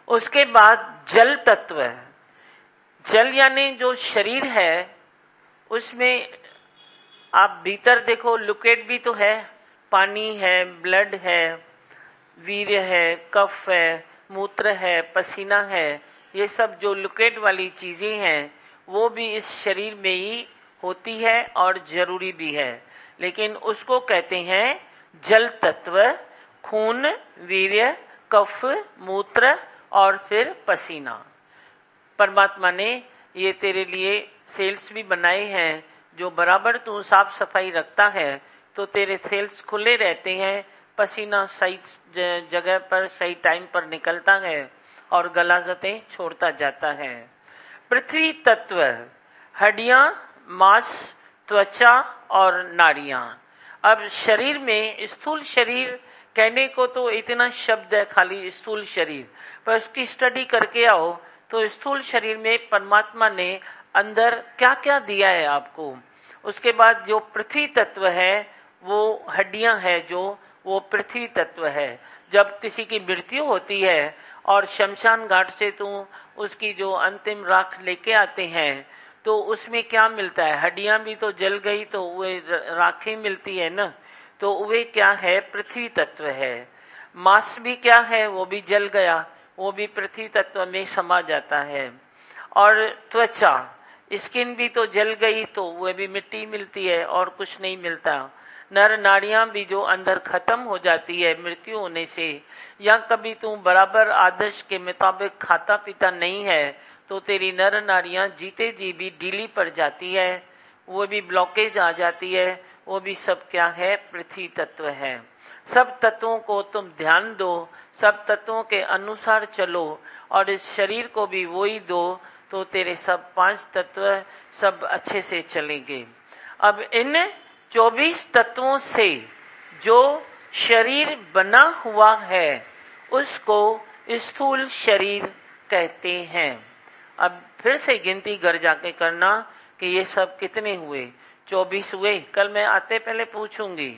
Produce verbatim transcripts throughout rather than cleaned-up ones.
उसके बाद जल तत्व है। जल यानी जो शरीर है उसमें आप भीतर देखो, लिक्विड भी तो है, पानी है, ब्लड है, वीर्य है, कफ है, मूत्र है, पसीना है, ये सब जो लिक्विड वाली चीजें हैं वो भी इस शरीर में ही होती है और जरूरी भी है, लेकिन उसको कहते हैं जल तत्व। खून, वीर्य, कफ, मूत्र और फिर पसीना। परमात्मा ने ये तेरे लिए सेल्स भी बनाए हैं, जो बराबर तू साफ सफाई रखता है तो तेरे सेल्स खुले रहते हैं, पसीना सही जगह पर सही टाइम पर निकलता है और गलाजतें छोड़ता जाता है। पृथ्वी तत्व, हड्डियां, मांस, त्वचा और नाड़ियां। अब शरीर में स्थूल शरीर कहने को तो इतना शब्द है खाली स्थूल शरीर, पर उसकी स्टडी करके आओ तो स्थूल शरीर में परमात्मा ने अंदर क्या क्या दिया है आपको। उसके बाद जो पृथ्वी तत्व है वो हड्डियां है, जो वो पृथ्वी तत्व है। जब किसी की मृत्यु होती है और शमशान घाट से तू उसकी जो अंतिम राख लेके आते हैं तो उसमें क्या मिलता है? हड्डियां भी तो जल गई तो वे राख ही मिलती है ना, तो वे क्या है? पृथ्वी तत्व है। मांस भी क्या है? वो भी जल गया, वो भी पृथ्वी तत्व में समा जाता है। और त्वचा, स्किन भी तो जल गई तो वह भी मिट्टी मिलती है और कुछ नहीं मिलता। नर नाड़ियां भी जो अंदर खत्म हो जाती है मृत्यु होने से, या कभी तू बराबर आदर्श के मुताबिक खाता पीता नहीं है तो तेरी नर नाड़ियां जीते जी भी ढीली पड़ जाती है, वो भी ब्लॉकेज आ जाती है। वो भी सब क्या है? पृथ्वी तत्व है। सब तत्वों को तुम ध्यान दो, सब तत्वों के अनुसार चलो और इस शरीर को भी वही दो तो तेरे सब पांच तत्व सब अच्छे से चलेंगे। अब इन चौबीस तत्वों से जो शरीर बना हुआ है उसको स्थूल शरीर कहते हैं। अब फिर से गिनती कर जाके करना कि ये सब कितने हुए? चौबीस हुए। कल मैं आते पहले पूछूंगी।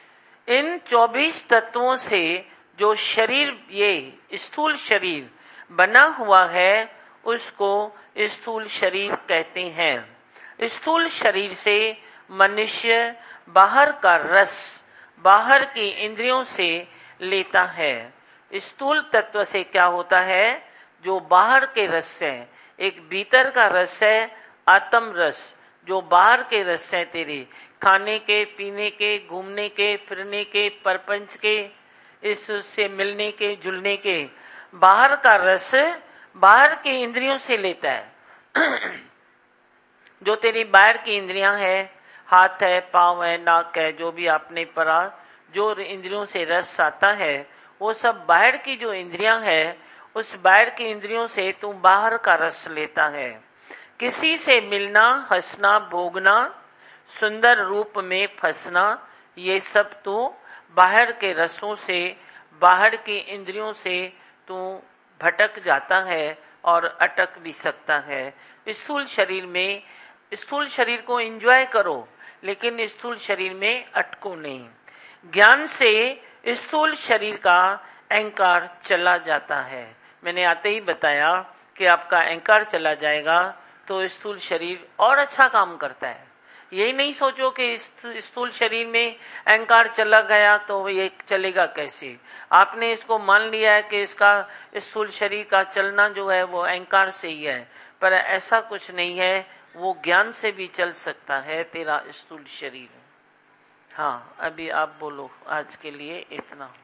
इन चौबीस तत्वों से जो शरीर, ये स्थूल शरीर बना हुआ है उसको स्थूल शरीर कहते हैं। स्थूल शरीर से मनुष्य बाहर का रस बाहर की इंद्रियों से लेता है। स्थूल तत्व से क्या होता है? जो बाहर के रस है, एक भीतर का रस है आत्म रस, जो बाहर के रस है तेरे खाने के, पीने के, घूमने के, फिरने के, परपंच के, इससे मिलने के, जुलने के, बाहर का रस बाहर की इंद्रियों से लेता है। जो तेरी बाहर की इंद्रियां हैं, हाथ है, पांव है, नाक है, जो भी आपने पढ़ा, जो इंद्रियों से रस आता है वो सब बाहर की जो इंद्रियां हैं, उस बाहर की इंद्रियों से तू बाहर का रस लेता है। किसी से मिलना, हंसना, भोगना, सुंदर रूप में फंसना, ये सब तू बाहर के रसों से, बाहर की इंद्रियों से तू भटक जाता है और अटक भी सकता है। स्थूल शरीर में, स्थूल शरीर को एंजॉय करो लेकिन स्थूल शरीर में अटको नहीं। ज्ञान से स्थूल शरीर का अहंकार चला जाता है। मैंने आते ही बताया कि आपका अहंकार चला जाएगा तो स्थूल शरीर और अच्छा काम करता है। यही नहीं सोचो कि स्थूल शरीर में अहंकार चला गया तो ये चलेगा कैसे। आपने इसको मान लिया है कि इसका स्थूल शरीर का चलना जो है वो अहंकार से ही है, पर ऐसा कुछ नहीं है। वो ज्ञान से भी चल सकता है तेरा स्थूल शरीर। हाँ, अभी आप बोलो। आज के लिए इतना।